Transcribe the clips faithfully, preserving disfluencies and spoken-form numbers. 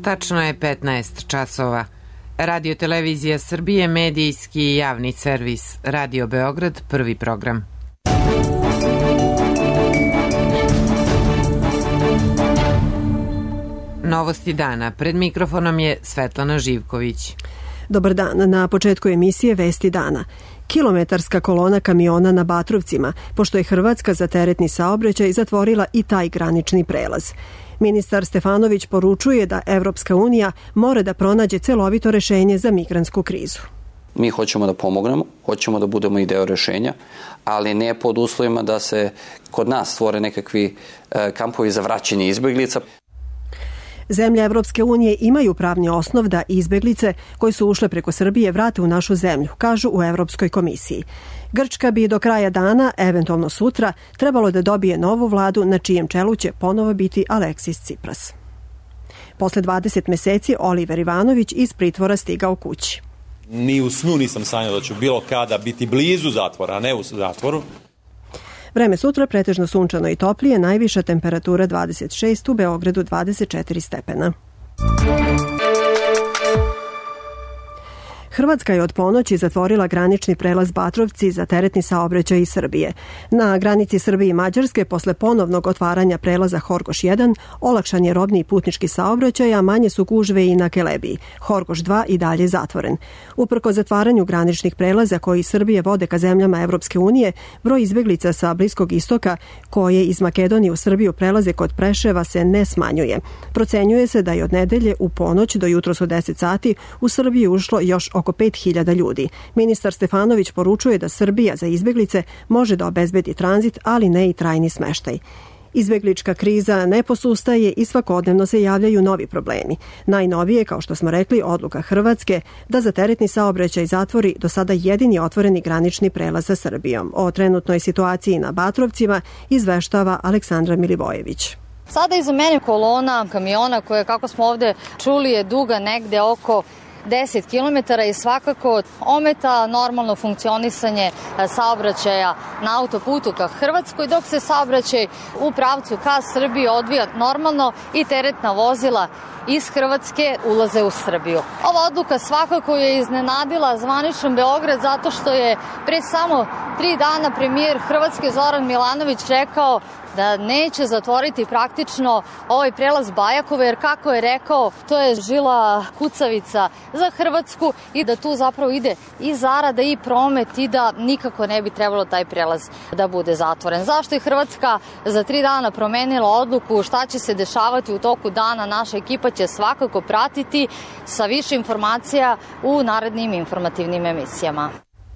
Tačno je petnaest časova. Radio Televizija Srbije, medijski i javni servis. Radio Beograd, prvi program. Novosti dana. Pred mikrofonom je Svetlana Živković. Dobar dan. Na početku emisije Vesti dana. Kilometarska kolona kamiona na Batrovcima, pošto je Hrvatska za teretni saobraćaj zatvorila i taj granični prelaz. Ministar Stefanović poručuje da Evropska unija mora da pronađe celovito rešenje za migrantsku krizu. Mi hoćemo da pomognemo, hoćemo da budemo i deo rešenja, ali ne pod uslovima da se kod nas stvore nekakvi kampovi za vraćanje izbeglica. Zemlje Evropske unije imaju pravni osnov da izbeglice koji su ušle preko Srbije vrate u našu zemlju, kažu u Evropskoj komisiji. Grčka bi do kraja dana, eventualno sutra, trebalo da dobije novu vladu na čijem čelu će ponovo biti Aleksis Cipras. Posle dvadeset meseci Oliver Ivanović iz pritvora stigao kući. Ni u snu nisam sanjao da ću bilo kada biti blizu zatvora, a ne u zatvoru. Vreme sutra pretežno sunčano i toplije, najviša temperatura dvadeset šest, u Beogradu dvadeset četiri stepena. Hrvatska je od ponoći zatvorila granični prelaz Batrovci za teretni saobraćaj iz Srbije. Na granici Srbije i Mađarske, posle ponovnog otvaranja prelaza Horgoš jedan, olakšan je robni i putnički saobraćaj, a manje su gužve i na Kelebiji. Horgoš dva i dalje zatvoren. Uprko zatvaranju graničnih prelaza koji iz Srbije vode ka zemljama Evropske unije, broj izbeglica sa Bliskog istoka koje iz Makedonije u Srbiju prelaze kod Preševa se ne smanjuje. Procenjuje se da je od nedelje u ponoć do jutros u deset sati u Srbiju ušlo još oko pet hiljada ljudi. Ministar Stefanović poručuje da Srbija za izbeglice može da obezbedi tranzit, ali ne i trajni smeštaj. Izbeglička kriza ne posustaje i svakodnevno se javljaju novi problemi. Najnovije, kao što smo rekli, odluka Hrvatske da za teretni saobraćaj zatvori do sada jedini otvoreni granični prelaz sa Srbijom. O trenutnoj situaciji na Batrovcima izveštava Aleksandra Milivojević. Sada iza mene kolona kamiona koja, kako smo ovde čuli, je duga negde oko deset kilometara i svakako ometa normalno funkcionisanje saobraćaja na autoputu ka Hrvatskoj, dok se saobraćaj u pravcu ka Srbiji odvija normalno i teretna vozila iz Hrvatske ulaze u Srbiju. Ova odluka svakako je iznenadila zvaničan Beograd zato što je pre samo tri dana premijer Hrvatske Zoran Milanović rekao da neće zatvoriti praktično ovaj prelaz Bajakovo, jer kako je rekao, to je žila kucavica za Hrvatsku i da tu zapravo ide i zarada i promet i da nikako ne bi trebalo taj prelaz da bude zatvoren. Zašto je Hrvatska za tri dana promenila odluku, šta će se dešavati u toku dana, naša ekipa će svakako pratiti sa više informacija u narednim informativnim emisijama.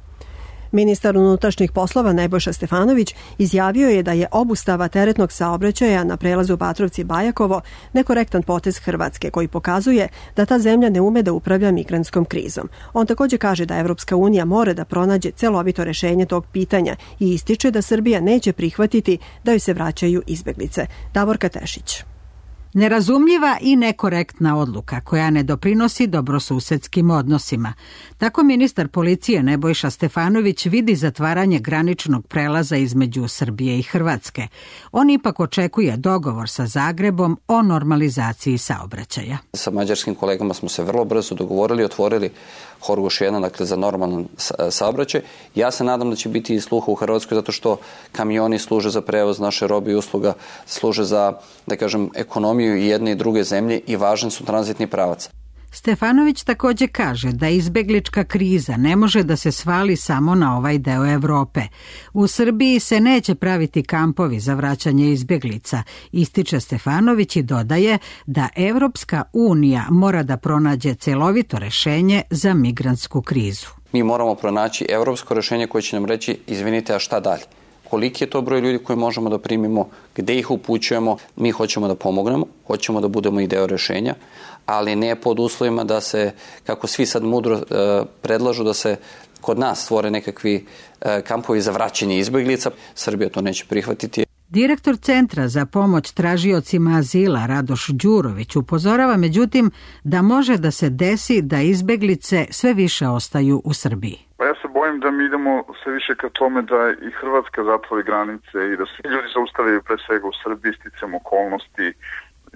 Ministar unutrašnjih poslova Nebojša Stefanović izjavio je da je obustava teretnog saobraćaja na prelazu Batrovci-Bajakovo nekorektan potez Hrvatske koji pokazuje da ta zemlja ne ume da upravlja migrantskom krizom. On također kaže da Evropska unija mora da pronađe celovito rešenje tog pitanja i ističe da Srbija neće prihvatiti da joj se vraćaju izbeglice. Davorka Tešić. Nerazumljiva i nekorektna odluka koja ne doprinosi dobrosusedskim odnosima. Tako ministar policije Nebojša Stefanović vidi zatvaranje graničnog prelaza između Srbije i Hrvatske. On ipak očekuje dogovor sa Zagrebom o normalizaciji saobraćaja. Sa mađarskim kolegama smo se vrlo brzo dogovorili, otvorili Horgoš jedan, dakle za normalan saobraćaj. Ja se nadam da će biti i sluha u Hrvatskoj zato što kamioni služe za prevoz naše robe i usluga, služe za, da kažem, ekonomiju i jedne i druge zemlje i važan su tranzitni pravac. Stefanović također kaže da izbeglička kriza ne može da se svali samo na ovaj deo Evrope. U Srbiji se neće praviti kampovi za vraćanje izbeglica, ističe Stefanović i dodaje da Evropska unija mora da pronađe celovito rešenje za migrantsku krizu. Mi moramo pronaći evropsko rešenje koje će nam reći, izvinite, a šta dalje? Koliki je to broj ljudi koje možemo da primimo, gde ih upućujemo, mi hoćemo da pomognemo, hoćemo da budemo i deo rešenja, ali ne pod uslovima da se, kako svi sad mudro e, predlažu, da se kod nas stvore nekakvi e, kampovi za vraćanje izbeglica. Srbija to neće prihvatiti. Direktor Centra za pomoć tražiocima azila Radoš Đurović upozorava međutim da može da se desi da izbeglice sve više ostaju u Srbiji. Pa ja se bojim da mi idemo sve više ka tome da i Hrvatska zatvori granice i da se ljudi zaustavljaju pre svega u Srbiji sticam okolnosti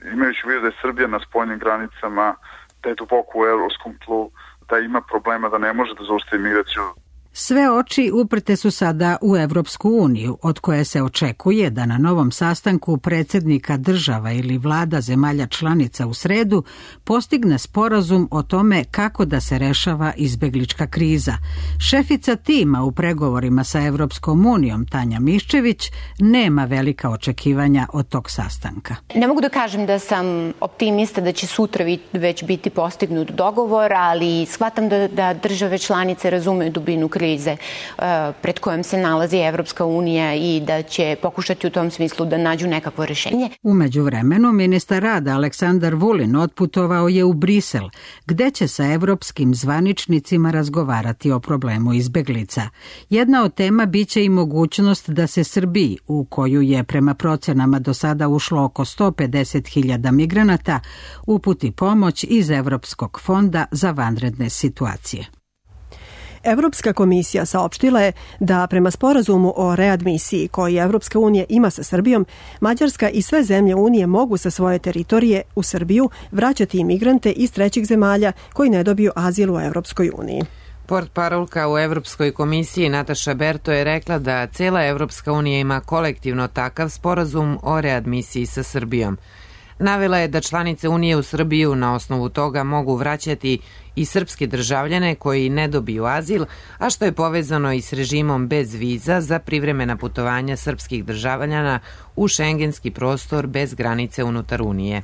imajući u vidu da je Srbija na spoljnim granicama, da je duboko u evropskom tlu, da ima problema, da ne može da zaustavi migraciju. Sve oči uprte su sada u Evropsku uniju, od koje se očekuje da na novom sastanku predsjednika država ili vlada zemalja članica u sredu postigne sporazum o tome kako da se rešava izbeglička kriza. Šefica tima u pregovorima sa Evropskom unijom, Tanja Miščević, nema velika očekivanja od tog sastanka. Ne mogu da kažem da sam optimista da će sutra već biti postignut dogovor, ali shvatam da, da države članice razumeju dubinu krize krize pred kojom se nalazi Evropska unija i da će pokušati u tom smislu da nađu nekakvo rešenje. U međuvremenu, ministar rada Aleksandar Vulin otputovao je u Brisel, gde će sa evropskim zvaničnicima razgovarati o problemu izbeglica. Jedna od tema biće i mogućnost da se Srbiji, u koju je prema procenama do sada ušlo oko sto pedeset hiljada migranata, uputi pomoć iz Evropskog fonda za vanredne situacije. Evropska komisija saopštila je da prema sporazumu o readmisiji koji Evropska unija ima sa Srbijom, Mađarska i sve zemlje Unije mogu sa svoje teritorije u Srbiju vraćati imigrante iz trećih zemalja koji ne dobiju azil u Evropskoj uniji. Portparolka u Evropskoj komisiji Nataša Berto je rekla da cela Evropska unija ima kolektivno takav sporazum o readmisiji sa Srbijom. Navela je da članice Unije u Srbiju na osnovu toga mogu vraćati i srpske državljane koji ne dobiju azil, a što je povezano i s režimom bez viza za privremena putovanja srpskih državljana u šengenski prostor bez granice unutar Unije.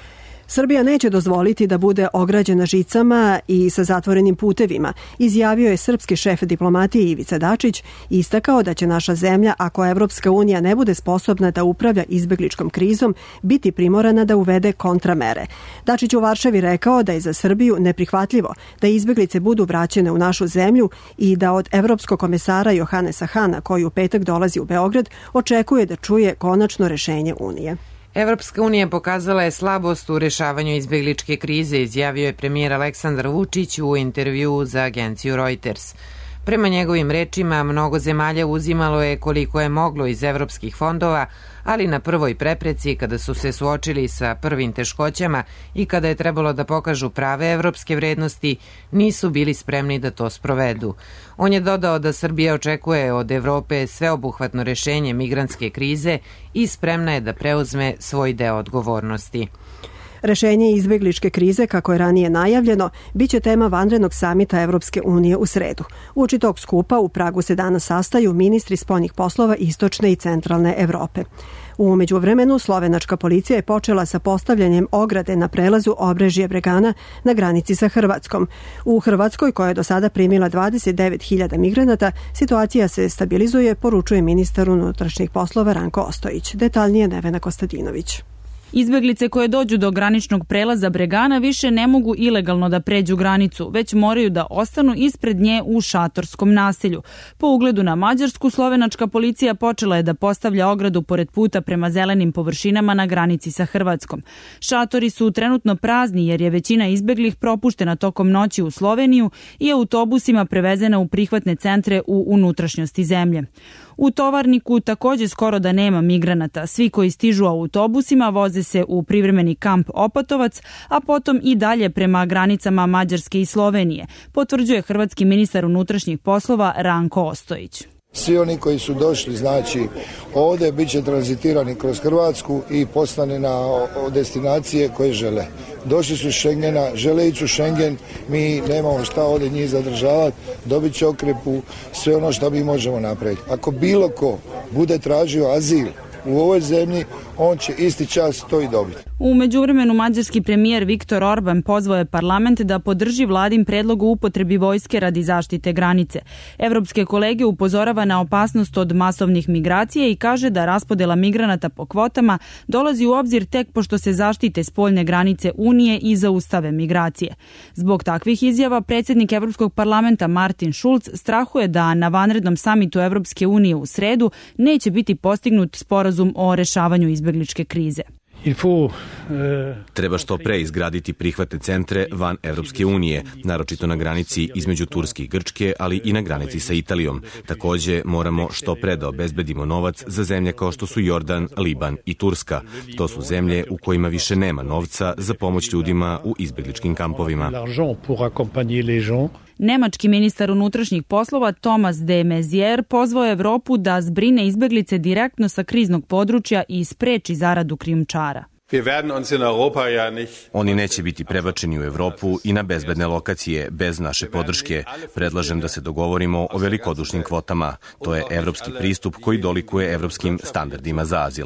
Srbija neće dozvoliti da bude ograđena žicama i sa zatvorenim putevima, izjavio je srpski šef diplomatije Ivica Dačić i istakao da će naša zemlja, ako Evropska unija ne bude sposobna da upravlja izbegličkom krizom, biti primorana da uvede kontramere. Dačić u Varšavi rekao da je za Srbiju neprihvatljivo da izbeglice budu vraćene u našu zemlju i da od evropskog komesara Johanesa Hana, koji u petak dolazi u Beograd, očekuje da čuje konačno rešenje Unije. Evropska unija pokazala je slabost u rešavanju izbegličke krize, izjavio je premijer Aleksandar Vučić u intervjuu za agenciju Reuters. Prema njegovim rečima, mnogo zemalja uzimalo je koliko je moglo iz evropskih fondova, ali na prvoj prepreci, kada su se suočili sa prvim teškoćama i kada je trebalo da pokažu prave evropske vrednosti, nisu bili spremni da to sprovedu. On je dodao da Srbija očekuje od Evrope sveobuhvatno rešenje migrantske krize i spremna je da preuzme svoj deo odgovornosti. Rešenje izbegličke krize, kako je ranije najavljeno, biće tema vanrednog samita Evropske unije u sredu. Uoči tog skupa u Pragu se danas sastaju ministri spoljnih poslova istočne i centralne Evrope. U međuvremenu slovenačka policija je počela sa postavljanjem ograde na prelazu Obrežje Bregana na granici sa Hrvatskom. U Hrvatskoj, koja je do sada primila dvadeset devet hiljada migranata, situacija se stabilizuje, poručuje ministar unutrašnjih poslova Ranko Ostojić. Detaljnije Nevena Kostadinović. Izbeglice koje dođu do graničnog prelaza Bregana više ne mogu ilegalno da pređu granicu, već moraju da ostanu ispred nje u šatorskom naselju. Po ugledu na Mađarsku, slovenačka policija počela je da postavlja ogradu pored puta prema zelenim površinama na granici sa Hrvatskom. Šatori su trenutno prazni jer je većina izbeglih propuštena tokom noći u Sloveniju i autobusima prevezena u prihvatne centre u unutrašnjosti zemlje. U Tovarniku takođe skoro da nema migranata. Svi koji stižu autobusima voze se u privremeni kamp Opatovac, a potom i dalje prema granicama Mađarske i Slovenije, potvrđuje hrvatski ministar unutrašnjih poslova Ranko Ostojić. Svi oni koji su došli, znači, ovdje bit će tranzitirani kroz Hrvatsku i poslani na destinacije koje žele. Došli su iz Šengena, žele ići u Šengen, mi nemamo šta ovdje njih zadržavati, dobit će okrepu, sve ono što mi možemo napraviti. Ako bilo ko bude tražio azil u ovoj zemlji, on će isti čas to i dobiti. U međuvremenu mađarski premijer Viktor Orban pozvao je parlament da podrži vladin predlog o upotrebi vojske radi zaštite granice. Evropske kolege upozorava na opasnost od masovnih migracija i kaže da raspodela migranata po kvotama dolazi u obzir tek pošto se zaštite spoljne granice Unije i zaustave migracije. Zbog takvih izjava predsjednik Evropskog parlamenta Martin Schulz strahuje da na vanrednom samitu Evropske unije u sredu neće biti postignut sporazum o rešavanju izbegličke krize. Treba što pre izgraditi prihvatne centre van Evropske unije, naročito na granici između Turske i Grčke, ali i na granici sa Italijom. Takođe, moramo što pre da obezbedimo novac za zemlje kao što su Jordan, Liban i Turska. To su zemlje u kojima više nema novca za pomoć ljudima u izbegličkim kampovima. Nemački ministar unutrašnjih poslova Thomas de Maizière pozvao je Evropu da zbrine izbeglice direktno sa kriznog područja i spreči zaradu krijumčara. Oni neće biti prebačeni u Evropu i na bezbedne lokacije bez naše podrške. Predlažem da se dogovorimo o velikodušnim kvotama. To je evropski pristup koji dolikuje evropskim standardima za azil.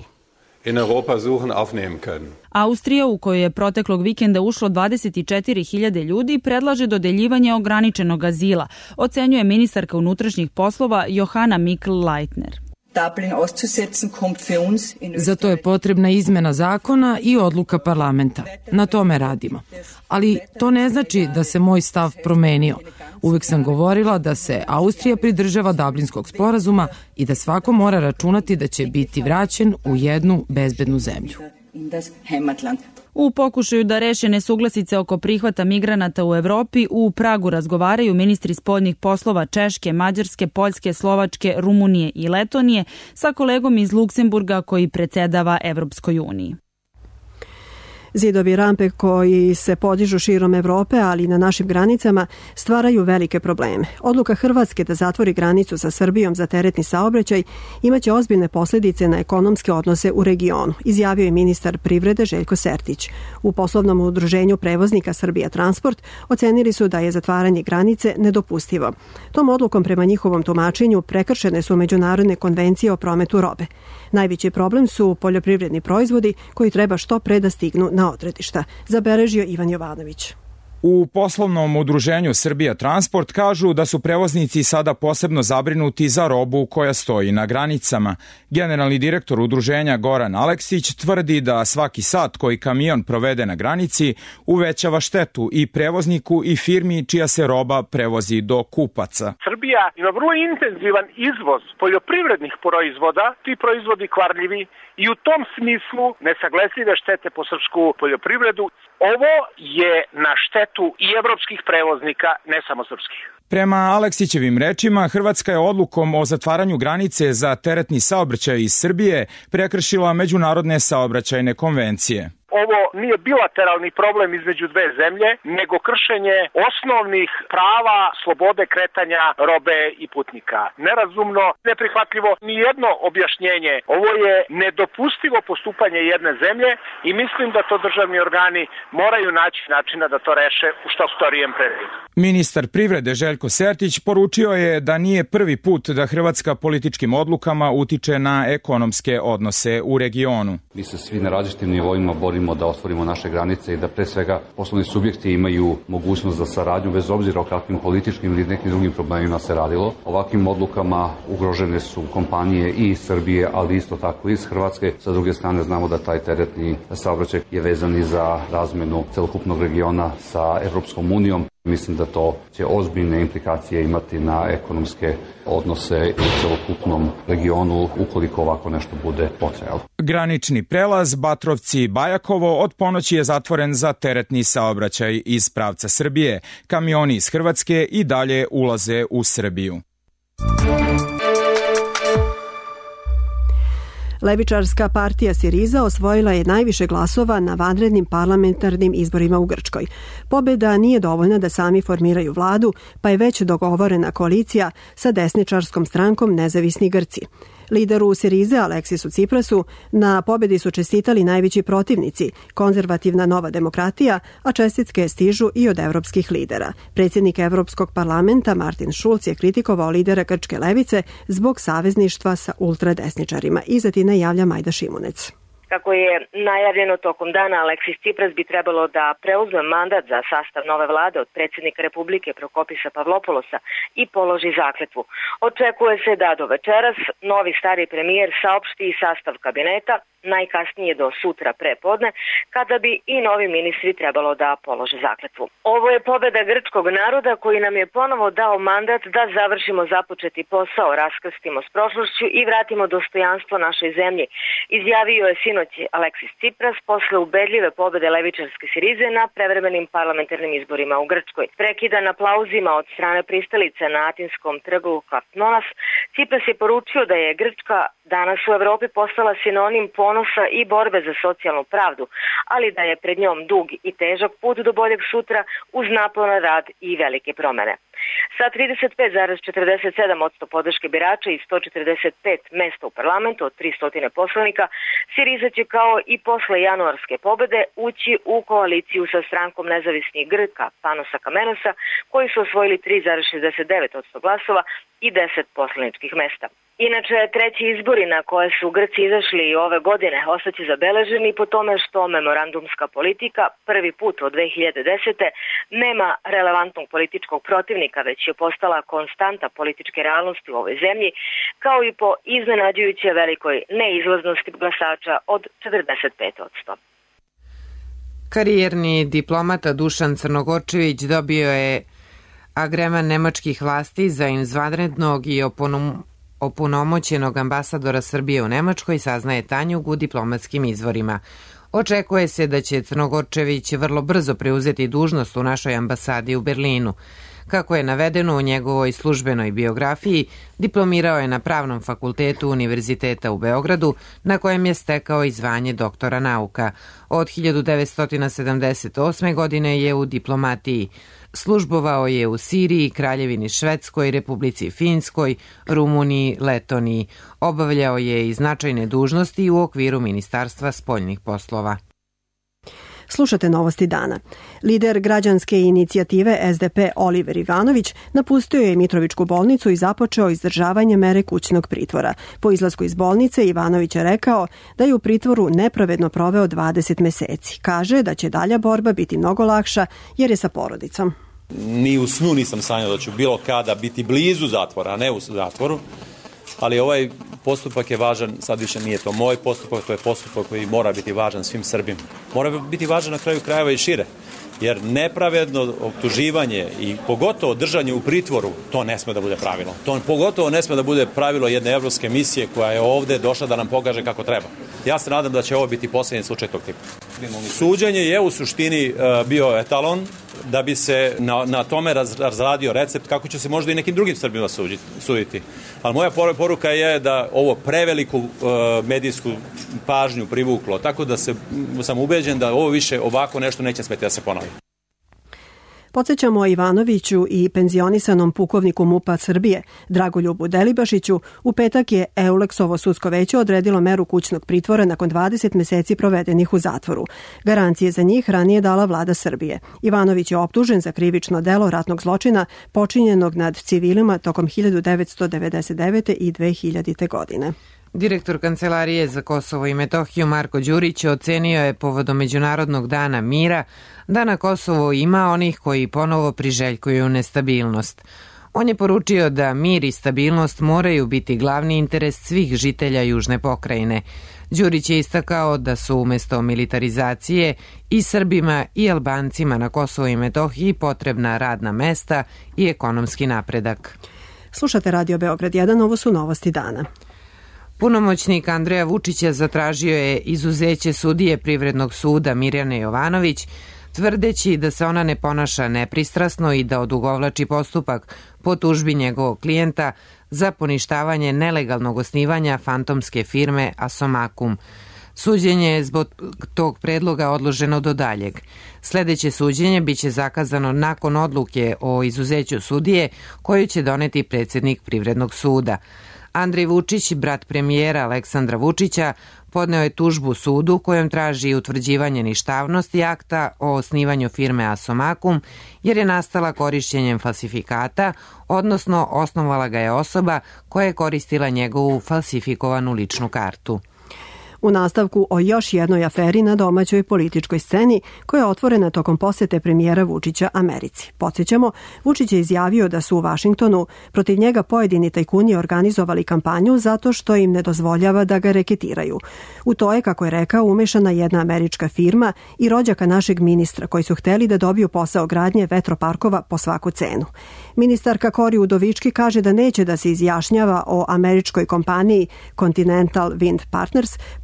Austrija, u kojoj je proteklog vikenda ušlo dvadeset četiri hiljade ljudi, predlaže dodeljivanje ograničenog azila, ocenjuje ministarka unutrašnjih poslova Johanna Mikl-Leitner. Za to je potrebna izmena zakona i odluka parlamenta. Na tome radimo. Ali to ne znači da se moj stav promenio. Uvek sam govorila da se Austrija pridržava Dublinskog sporazuma i da svako mora računati da će biti vraćen u jednu bezbednu zemlju. U pokušaju da reše nesuglasice oko prihvata migranata u Evropi, u Pragu razgovaraju ministri spoljnih poslova Češke, Mađarske, Poljske, Slovačke, Rumunije i Letonije sa kolegom iz Luksemburga koji predsedava Evropskoj uniji. Zidovi rampe koji se podižu širom Evrope, ali i na našim granicama, stvaraju velike probleme. Odluka Hrvatske da zatvori granicu sa Srbijom za teretni saobraćaj imaće ozbiljne posljedice na ekonomske odnose u regionu, izjavio je ministar privrede Željko Sertić. U poslovnom udruženju prevoznika Srbija Transport ocenili su da je zatvaranje granice nedopustivo. Tom odlukom prema njihovom tumačenju prekršene su međunarodne konvencije o prometu robe. Najveći problem su poljoprivredni proizvodi koji treba što pre da stignu na odredišta, zabeležio Ivan Jovanović. U poslovnom udruženju Srbija Transport kažu da su prevoznici sada posebno zabrinuti za robu koja stoji na granicama. Generalni direktor udruženja Goran Aleksić tvrdi da svaki sat koji kamion provede na granici uvećava štetu i prevozniku i firmi čija se roba prevozi do kupaca. Srbija ima vrlo intenzivan izvoz poljoprivrednih proizvoda, ti proizvodi kvarljivi i u tom smislu nesagledive štete po srpsku poljoprivredu. Ovo je na štetu i evropskih prevoznika, ne samo srpskih. Prema Aleksićevim rečima, Hrvatska je odlukom o zatvaranju granice za teretni saobraćaj iz Srbije prekršila međunarodne saobraćajne konvencije. Ovo nije bilateralni problem između dve zemlje, nego kršenje osnovnih prava slobode kretanja robe i putnika. Nerazumno, neprihvatljivo, ni jedno objašnjenje. Ovo je nedopustivo postupanje jedne zemlje i mislim da to državni organi moraju naći načina da to reše u što skorijem periodu. Ministar privrede Željko Sertić poručio je da nije prvi put da Hrvatska političkim odlukama utiče na ekonomske odnose u regionu. Mi se svi na različitim nivoima borimo da otvorimo naše granice i da pre svega poslovni subjekti imaju mogućnost za saradnju bez obzira o kakvim političkim ili nekim drugim problemima se radilo. Ovakvim odlukama ugrožene su kompanije i iz Srbije, ali isto tako i iz Hrvatske. Sa druge strane znamo da taj teretni saobraćaj je vezan i za razmenu celokupnog regiona sa Evropskom unijom. Mislim da to će ozbiljne implikacije imati na ekonomske odnose u celokupnom regionu ukoliko ovako nešto bude potrajalo. Granični prelaz Batrovci-Bajakovo od ponoći je zatvoren za teretni saobraćaj iz pravca Srbije. Kamioni iz Hrvatske i dalje ulaze u Srbiju. Levičarska partija Siriza osvojila je najviše glasova na vanrednim parlamentarnim izborima u Grčkoj. Pobjeda nije dovoljna da sami formiraju vladu, pa je već dogovorena koalicija sa desničarskom strankom Nezavisni Grci. Lideru Sirize Aleksisu Ciprasu na pobjedi su čestitali najveći protivnici, konzervativna Nova demokratija, a čestitke stižu i od evropskih lidera. Predsjednik Evropskog parlamenta Martin Schulz je kritikovao lidera grčke levice zbog savezništva sa ultradesničarima. Iza najavlja Majda Šimunec. Kako je najavljeno tokom dana, Aleksis Cipras bi trebalo da preuzme mandat za sastav nove vlade od predsjednika Republike Prokopisa Pavlopoulosa i položi zakletvu. Očekuje se da do večeras novi stari premijer saopšti i sastav kabineta, najkasnije do sutra prepodne, kada bi i novi ministri trebalo da polože zakletvu. Ovo je pobjeda grčkog naroda koji nam je ponovo dao mandat da završimo započeti posao, raskrstimo s prošlošću i vratimo dostojanstvo našoj zemlji, izjavio je sinoć ponoći Aleksis Tsipras posle ubedljive pobede levičarske Sirize na prevremenim parlamentarnim izborima u Grčkoj. Prekidan aplauzima od strane pristalica na atinskom trgu Kvartnonas, Tsipras je poručio da je Grčka danas u Evropi postala sinonim ponosa i borbe za socijalnu pravdu, ali da je pred njom dug i težak put do boljeg sutra uz naporan rad i velike promene. Sa trideset pet zarez četrdeset sedam posto podrške birača i sto četrdeset pet mesta u parlamentu od tristo poslanika, Siriza će kao i posle januarske pobede ući u koaliciju sa strankom nezavisnih Grka Panosa Kamenosa, koji su osvojili tri zarez šezdeset devet posto glasova i deset poslaničkih mesta. Inače, treći izbori na koje su Grci izašli i ove godine ostaće zabeleženi po tome što memorandumska politika prvi put od dve hiljade desete. nema relevantnog političkog protivnika, već je postala konstanta političke realnosti u ovoj zemlji, kao i po iznenađujuće velikoj neizlaznosti glasača od četrdeset pet posto. Karijerni diplomata Dušan Crnogorčević dobio je agreman nemačkih vlasti za izvanrednog i oponom opunomoćenog ambasadora Srbije u Nemačkoj, saznaje Tanjug u diplomatskim izvorima. Očekuje se da će Crnogorčević vrlo brzo preuzeti dužnost u našoj ambasadi u Berlinu. Kako je navedeno u njegovoj službenoj biografiji, diplomirao je na Pravnom fakultetu Univerziteta u Beogradu, na kojem je stekao i zvanje doktora nauka. Od hiljadu devetsto sedamdeset osme. godine je u diplomatiji. Službovao je u Siriji, Kraljevini Švedskoj, Republici Finskoj, Rumuniji, Letoniji. Obavljao je i značajne dužnosti u okviru Ministarstva spoljnih poslova. Slušate novosti dana. Lider građanske inicijative S D P Oliver Ivanović napustio je Mitrovičku bolnicu i započeo izdržavanje mere kućnog pritvora. Po izlasku iz bolnice Ivanović je rekao da je u pritvoru nepravedno proveo dvadeset meseci. Kaže da će dalja borba biti mnogo lakša jer je sa porodicom. Ni u snu nisam sanjao da ću bilo kada biti blizu zatvora, a ne u zatvoru. Ali ovaj postupak je važan, sad više nije to moj postupak, to je postupak koji mora biti važan svim Srbima. Mora biti važan na kraju krajeva i šire, jer nepravedno optuživanje i pogotovo držanje u pritvoru, to ne sme da bude pravilo. To pogotovo ne sme da bude pravilo jedne evropske misije koja je ovde došla da nam pokaže kako treba. Ja se nadam da će ovo biti posljednji slučaj tog tipa. Suđenje je u suštini bio etalon da bi se na, na tome razradio recept kako će se možda i nekim drugim Srbima suditi. Ali moja poruka je da ovo preveliku uh, medijsku pažnju privuklo, tako da se, sam ubeđen da ovo više ovako nešto neće smeti da se ponovi. Podsjećamo Ivanoviću i penzionisanom pukovniku MUP-a Srbije, Dragoljubu Delibašiću, u petak je Euleksovo sudsko veće odredilo meru kućnog pritvora nakon dvadeset meseci provedenih u zatvoru. Garancije za njih ranije dala vlada Srbije. Ivanović je optužen za krivično delo ratnog zločina počinjenog nad civilima tokom hiljadu devetsto devedeset devete. i dve hiljadite. godine. Direktor Kancelarije za Kosovo i Metohiju Marko Đurić ocenio je povodom Međunarodnog dana mira da na Kosovo ima onih koji ponovo priželjkuju nestabilnost. On je poručio da mir i stabilnost moraju biti glavni interes svih žitelja Južne pokrajine. Đurić je istakao da su umesto militarizacije i Srbima i Albancima na Kosovo i Metohiji potrebna radna mesta i ekonomski napredak. Slušate Radio Beograd jedan, ovo su novosti dana. Punomoćnik Andreja Vučića zatražio je izuzeće sudije Privrednog suda Mirjane Jovanović, tvrdeći da se ona ne ponaša nepristrasno i da odugovlači postupak po tužbi njegovog klijenta za poništavanje nelegalnog osnivanja fantomske firme Asomakum. Suđenje je zbog tog predloga odloženo do daljeg. Sledeće suđenje biće zakazano nakon odluke o izuzeću sudije koju će doneti predsjednik Privrednog suda. Andrej Vučić, brat premijera Aleksandra Vučića, podneo je tužbu sudu kojom traži utvrđivanje ništavnosti akta o osnivanju firme Asomakum jer je nastala korišćenjem falsifikata, odnosno osnovala ga je osoba koja je koristila njegovu falsifikovanu ličnu kartu. U nastavku o još jednoj aferi na domaćoj političkoj sceni koja je otvorena tokom posete premijera Vučića Americi. Podsjećamo, Vučić je izjavio da su u Vašingtonu protiv njega pojedini tajkuni organizovali kampanju zato što im ne dozvoljava da ga reketiraju. U to je, kako je rekao, umešana jedna američka firma i rođaka našeg ministra koji su hteli da dobiju posao gradnje vetroparkova po svaku cenu. Ministarka Kori Udovički kaže da neće da se izjašnjava o američkoj kompaniji Continental Wind Partners,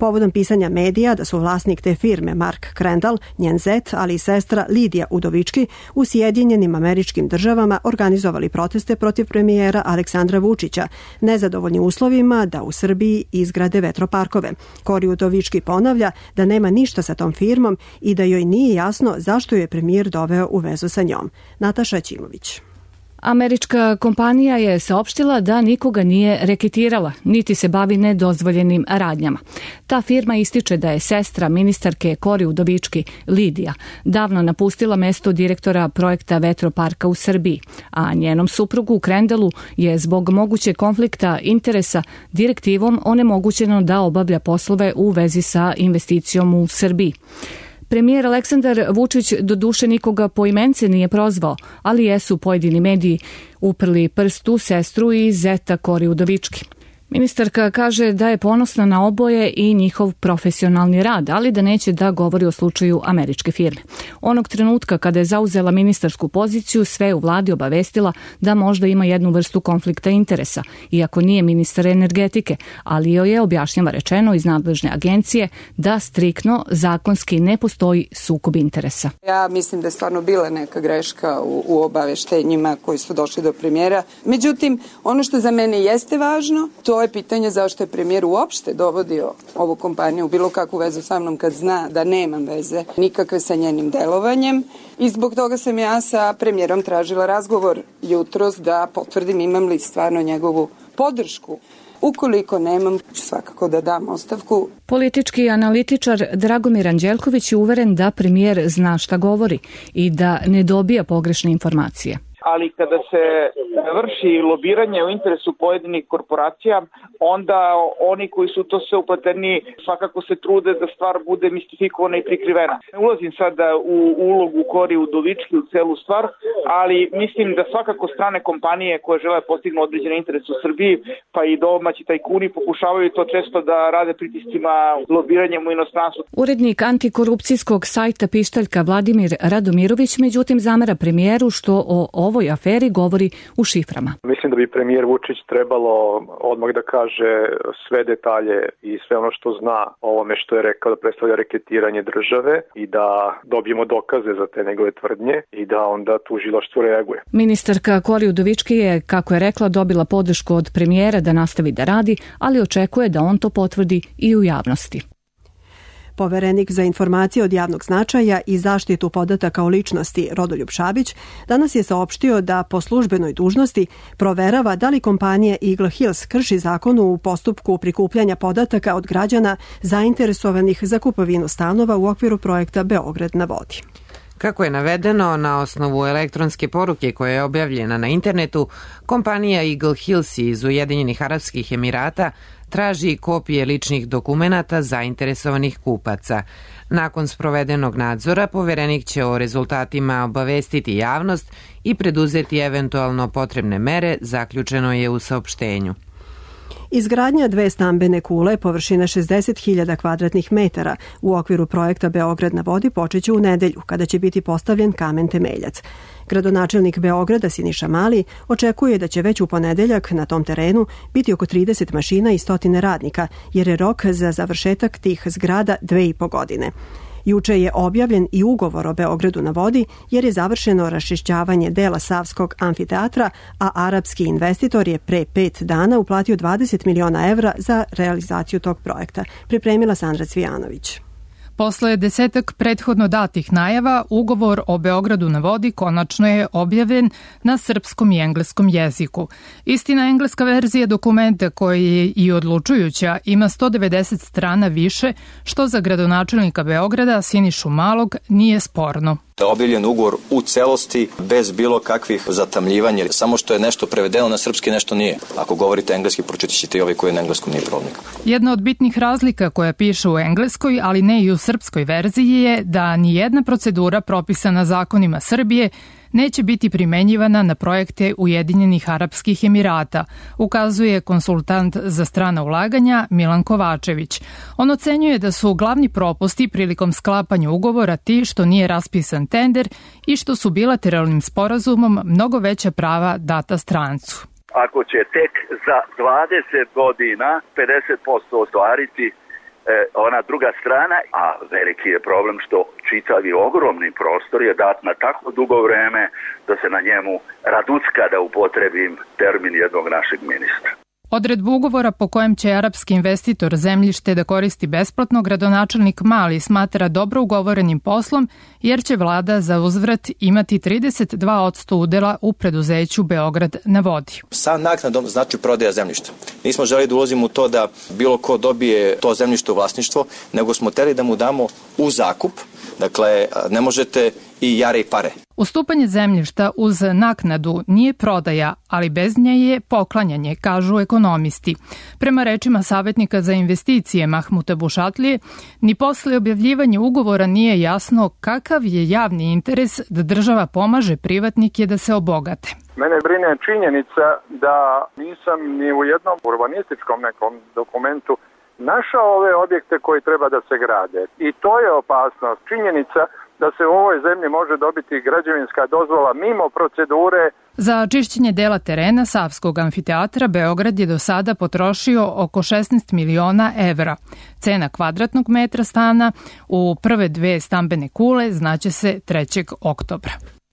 Povodom pisanja medija da su vlasnik te firme Mark Crandall, njen zet, ali i sestra Lidija Udovički u Sjedinjenim Američkim Državama organizovali proteste protiv premijera Aleksandra Vučića, nezadovoljni uslovima da u Srbiji izgrade vetroparkove. Kori Udovički ponavlja da nema ništa sa tom firmom i da joj nije jasno zašto je premijer doveo u vezu sa njom. Nataša Ćimović. Američka kompanija je saopštila da nikoga nije reketirala, niti se bavi nedozvoljenim radnjama. Ta firma ističe da je sestra ministarke Kori Udovički, Lidija, davno napustila mesto direktora projekta vetroparka u Srbiji, a njenom suprugu Crandallu je zbog moguće konflikta interesa direktivom onemogućeno da obavlja poslove u vezi sa investicijom u Srbiji. Premijer Aleksandar Vučić doduše nikoga poimence nije prozvao, ali jesu pojedini mediji uprli prst u sestru i zeta Kori Udovički. Ministarka kaže da je ponosna na oboje i njihov profesionalni rad, ali da neće da govori o slučaju američke firme. Onog trenutka kada je zauzela ministarsku poziciju, sve u vladi obavestila da možda ima jednu vrstu konflikta interesa, iako nije ministar energetike, ali joj je objašnjava rečeno iz nadležne agencije da striktno zakonski ne postoji sukob interesa. Ja mislim da je stvarno bila neka greška u, u obaveštenjima koji su došli do premijera. Međutim, ono što za mene jeste važno, to To je pitanje zašto je premijer uopšte dovodio ovu kompaniju u bilo kakvu vezu sa mnom kad zna da nemam veze nikakve sa njenim delovanjem i zbog toga sam ja sa premijerom tražila razgovor jutros da potvrdim imam li stvarno njegovu podršku. Ukoliko nemam, ću svakako da dam ostavku. Politički analitičar Dragomir Anđelković je uveren da premijer zna šta govori i da ne dobija pogrešne informacije. Ali kada se vrši lobiranje u interesu pojedinih korporacija, onda oni koji su to sve upleteni svakako se trude da stvar bude mistifikovana i prikrivena. Ne ulazim sada u ulogu Kori Udovički u celu stvar, ali mislim da svakako strane kompanije koje žele postignu određene interese u Srbiji, pa i domaći tajkuni pokušavaju to često da rade pritiscima lobiranjem u inostranstvu. Urednik antikorupcijskog sajta Pištaljka Vladimir Radomirović međutim zamera premijeru što o ovoj aferi govori u šiframa. Mislim da bi premijer Vučić trebalo odmah da kaže sve detalje i sve ono što zna o ovome što je rekao da predstavlja reketiranje države i da dobijemo dokaze za te njegove tvrdnje i da onda tužilaštvo reaguje. Ministarka Kori Udovički je, kako je rekla, dobila podršku od premijera da nastavi da radi, ali očekuje da on to potvrdi i u javnosti. Poverenik za informacije od javnog značaja i zaštitu podataka o ličnosti Rodoljub Šabić danas je saopštio da po službenoj dužnosti proverava da li kompanija Eagle Hills krši zakon u postupku prikupljanja podataka od građana zainteresovanih za kupovinu stanova u okviru projekta Beograd na vodi. Kako je navedeno, na osnovu elektronske poruke koja je objavljena na internetu, kompanija Eagle Hills iz Ujedinjenih Arapskih Emirata traži kopije ličnih dokumenata zainteresovanih kupaca. Nakon sprovedenog nadzora, poverenik će o rezultatima obavestiti javnost i preduzeti eventualno potrebne mere, zaključeno je u saopštenju. Izgradnja dve stambene kule površine šezdeset hiljada kvadratnih metara u okviru projekta Beograd na vodi počeće u nedelju, kada će biti postavljen kamen temeljac. Gradonačelnik Beograda Siniša Mali očekuje da će već u ponedeljak na tom terenu biti oko trideset mašina i stotine radnika, jer je rok za završetak tih zgrada dve i po godine. Juče je objavljen i ugovor o Beogradu na vodi jer je završeno raščišćavanje dela Savskog amfiteatra, a arapski investitor je pre pet dana uplatio dvadeset miliona evra za realizaciju tog projekta. Pripremila Sandra Cvijanović. Posle desetak prethodno datih najava, ugovor o Beogradu na vodi konačno je objavljen na srpskom i engleskom jeziku. Istina, engleska verzija dokumenta koja je i odlučujuća ima sto devedeset strana više, što za gradonačelnika Beograda Sinišu Malog nije sporno. Da je objavljen ugovor u celosti, bez bilo kakvih zatamljivanja, samo što je nešto prevedeno na srpski, nešto nije. Ako govorite engleski, pročitat ćete i ovaj koji je na engleskom, nije problem. Jedna od bitnih razlika koja piše u engleskoj, ali ne i u srpskoj verziji je da nijedna procedura propisana zakonima Srbije neće biti primenjivana na projekte Ujedinjenih Arapskih Emirata, ukazuje konsultant za strana ulaganja Milan Kovačević. On ocenjuje da su glavni propusti prilikom sklapanja ugovora ti što nije raspisan tender i što su bilateralnim sporazumom mnogo veća prava data strancu. Ako će tek za dvadeset godina pedeset posto ostvariti ona druga strana, a veliki je problem što čitavi ogromni prostor je dat na tako dugo vreme da se na njemu raducka, da upotrebim termin jednog našeg ministra. Odredbu ugovora po kojem će arapski investitor zemljište da koristi besplatno, gradonačelnik Mali smatra dobro ugovorenim poslom, jer će vlada za uzvrat imati trideset dva posto udela u preduzeću Beograd na vodi. Sa naknadom znači prodaja zemljišta. Nismo želi da ulazimo u to da bilo ko dobije to zemljište u vlasništvo, nego smo teli da mu damo u zakup. Dakle, ne možete i jare i pare. Ustupanje zemljišta uz naknadu nije prodaja, ali bez nje je poklanjanje, kažu ekonomisti. Prema rečima savjetnika za investicije Mahmuta Bušatlije, ni posle objavljivanja ugovora nije jasno kakav je javni interes da država pomaže privatnike da se obogate. Mene brine činjenica da nisam ni u jednom urbanističkom nekom dokumentu našao ove objekte koji treba da se grade. I to je opasnost. Činjenica da se u ovoj zemlji može dobiti građevinska dozvola mimo procedure. Za čišćenje dela terena Savskog amfiteatra Beograd je do sada potrošio oko šesnaest miliona evra. Cena kvadratnog metra stana u prve dve stambene kule znaće se trećeg oktobra.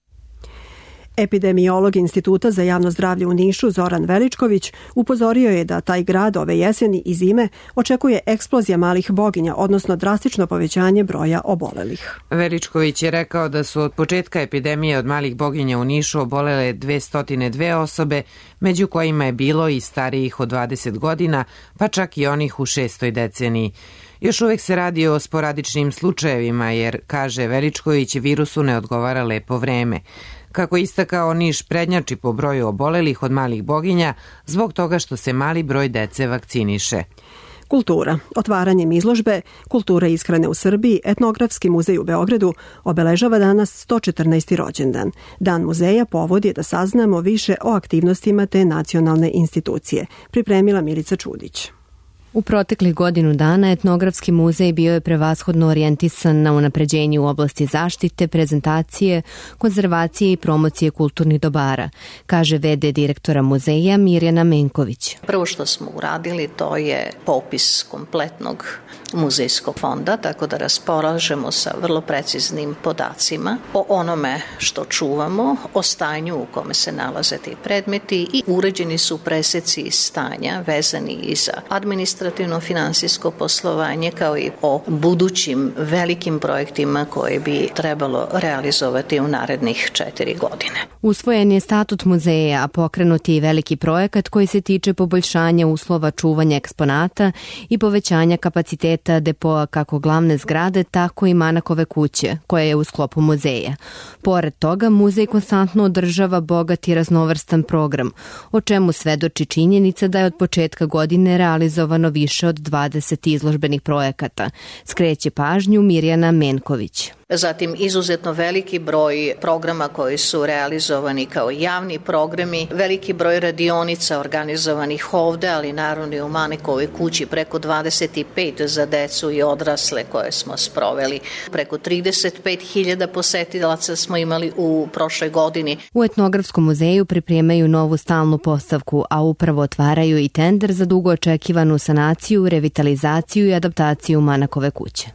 Epidemiolog Instituta za javno zdravlje u Nišu Zoran Veličković upozorio je da taj grad ove jeseni i zime očekuje eksplozija malih boginja, odnosno drastično povećanje broja obolelih. Veličković je rekao da su od početka epidemije od malih boginja u Nišu obolele dvesta dve osobe, među kojima je bilo i starijih od dvadeset godina, pa čak i onih u šestoj deceniji. Još uvek se radi o sporadičnim slučajevima jer, kaže Veličković, virusu ne odgovara lepo vreme. Kako istakao, Niš prednjači po broju obolelih od malih boginja zbog toga što se mali broj dece vakciniše. Kultura. Otvaranjem izložbe Kultura ishrane u Srbiji, Etnografski muzej u Beogradu obeležava danas sto četrnaesti rođendan. Dan muzeja povod je da saznamo više o aktivnostima te nacionalne institucije. Pripremila Milica Čudić. U proteklih godinu dana Etnografski muzej bio je prevashodno orijentisan na unapređenje u oblasti zaštite, prezentacije, konzervacije i promocije kulturnih dobara, kaže ve de direktora muzeja Mirjana Menković. Prvo što smo uradili to je popis kompletnog muzejskog fonda, tako da raspolažemo sa vrlo preciznim podacima o onome što čuvamo, o stanju u kome se nalaze ti predmeti i uređeni su preseci stanja vezani i za administrativno finansijsko poslovanje kao i o budućim velikim projektima koje bi trebalo realizovati u narednih četiri godine. Usvojen je statut muzeja, a pokrenut je i veliki projekat koji se tiče poboljšanja uslova čuvanja eksponata i povećanja kapaciteta depoa kako glavne zgrade, tako i Manakove kuće, koja je u sklopu muzeja. Pored toga, muzej konstantno održava bogat i raznovrstan program, o čemu svedoči činjenica da je od početka godine realizovano više od dvadeset izložbenih projekata, skreće pažnju Mirjana Menković. Zatim izuzetno veliki broj programa koji su realizovani kao javni programi, veliki broj radionica organizovanih ovde, ali naravno i u Manekovoj kući, preko dvadeset pet za decu i odrasle koje smo sproveli. Preko trideset pet hiljada posetilaca smo imali u prošloj godini. U Etnografskom muzeju pripremaju novu stalnu postavku, a upravo otvaraju i tender za dugo očekivanu sanaciju, revitalizaciju i adaptaciju Manakove kuće.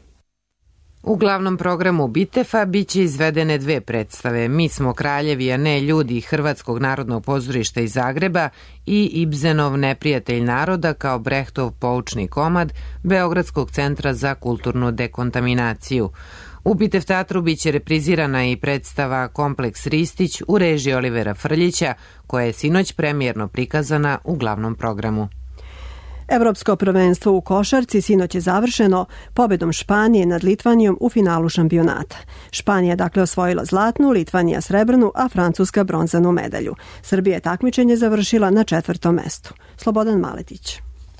U glavnom programu Bitefa biće izvedene dve predstave. Mi smo kraljevi, a ne ljudi, Hrvatskog narodnog pozorišta iz Zagreba i Ibzenov Neprijatelj naroda kao Brehtov poučni komad Beogradskog centra za kulturnu dekontaminaciju. U Bitev teatru biće reprizirana i predstava Kompleks Ristić u režiji Olivera Frljića, koja je sinoć premijerno prikazana u glavnom programu. Evropsko prvenstvo u košarci sinoć je završeno pobedom Španije nad Litvanijom u finalu šampionata. Španija dakle osvojila zlatnu, Litvanija srebrnu, a Francuska bronzanu medalju. Srbija je takmičenje završila na četvrtom mestu. Slobodan Maletić.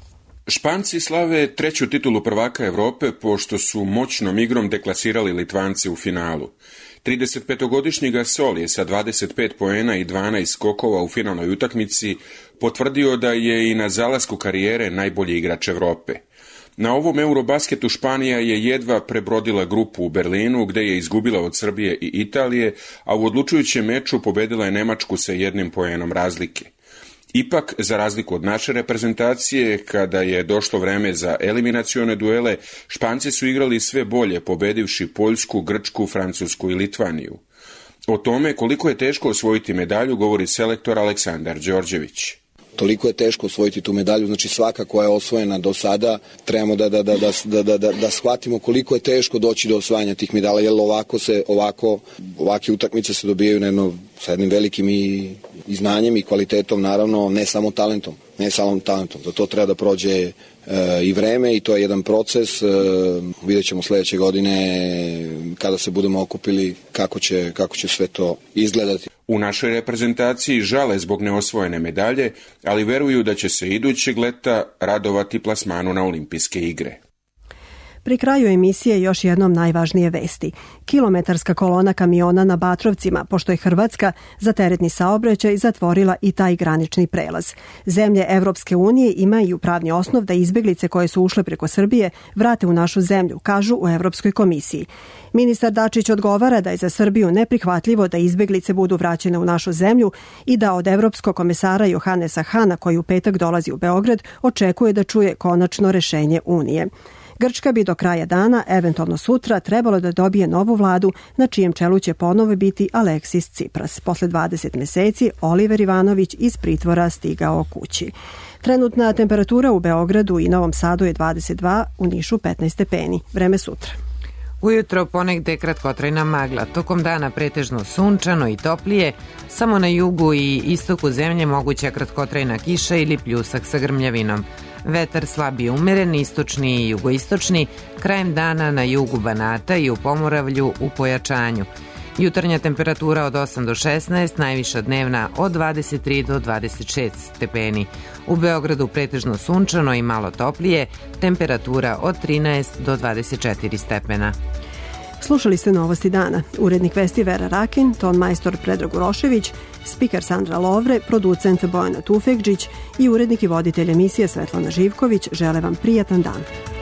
Španci slave treću titulu prvaka Evrope pošto su moćnom igrom deklasirali Litvance u finalu. tridesetpetogodišnji Gasol je sa dvadeset pet poena i dvanaest skokova u finalnoj utakmici potvrdio da je i na zalasku karijere najbolji igrač Evrope. Na ovom Eurobasketu Španija je jedva prebrodila grupu u Berlinu, gde je izgubila od Srbije i Italije, a u odlučujućem meču pobedila je Nemačku sa jednim poenom razlike. Ipak, za razliku od naše reprezentacije, kada je došlo vreme za eliminacione duele, Španci su igrali sve bolje, pobedivši Poljsku, Grčku, Francusku i Litvaniju. O tome koliko je teško osvojiti medalju govori selektor Aleksandar Đorđević. Toliko je teško osvojiti tu medalju, znači svaka koja je osvojena do sada, trebamo da, da, da, da, da, da, da shvatimo koliko je teško doći do osvajanja tih medalja, jer ovako se, ovako, ovake utakmice se dobijaju na jedno, sa jednim velikim i, i znanjem i kvalitetom, naravno, ne samo talentom, ne samo talentom, za to treba da prođe e, i vreme i to je jedan proces, e, vidjet ćemo sledeće godine kada se budemo okupili kako će, kako će sve to izgledati. U našoj reprezentaciji žale zbog neosvojene medalje, ali veruju da će se idućeg leta radovati plasmanu na olimpijske igre. Pri kraju emisije još jednom najvažnije vesti. Kilometarska kolona kamiona na Batrovcima, pošto je Hrvatska za teretni saobraćaj zatvorila i taj granični prelaz. Zemlje Evropske unije imaju pravni osnov da izbeglice koje su ušle preko Srbije vrate u našu zemlju, kažu u Evropskoj komisiji. Ministar Dačić odgovara da je za Srbiju neprihvatljivo da izbeglice budu vraćene u našu zemlju i da od evropskog komesara Johanesa Hana, koji u petak dolazi u Beograd, očekuje da čuje konačno rešenje Unije. Grčka bi do kraja dana, eventualno sutra, trebalo da dobije novu vladu na čijem čelu će ponovo biti Aleksis Cipras. Posle dvadeset meseci Oliver Ivanović iz pritvora stigao kući. Trenutna temperatura u Beogradu i Novom Sadu je dvadeset dva, u Nišu petnaest stepeni. Vreme sutra. Ujutro ponegde kratkotrajna magla, tokom dana pretežno sunčano i toplije, samo na jugu i istoku zemlje moguća kratkotrajna kiša ili pljusak sa grmljavinom. Vetar slab i umeren, istočni i jugoistočni, krajem dana na jugu Banata i u Pomoravlju u pojačanju. Jutarnja temperatura od osam do šesnaest, najviša dnevna od dvadeset tri do dvadeset šest stepeni. U Beogradu pretežno sunčano i malo toplije, temperatura od trinaest do dvadeset četiri stepena. Slušali ste Novosti dana. Urednik vesti Vera Rakin, ton majstor Predrag Urošević, spiker Sandra Lovre, producent Bojana Tufekđić i urednik i voditelj emisije Svetlana Živković žele vam prijatan dan.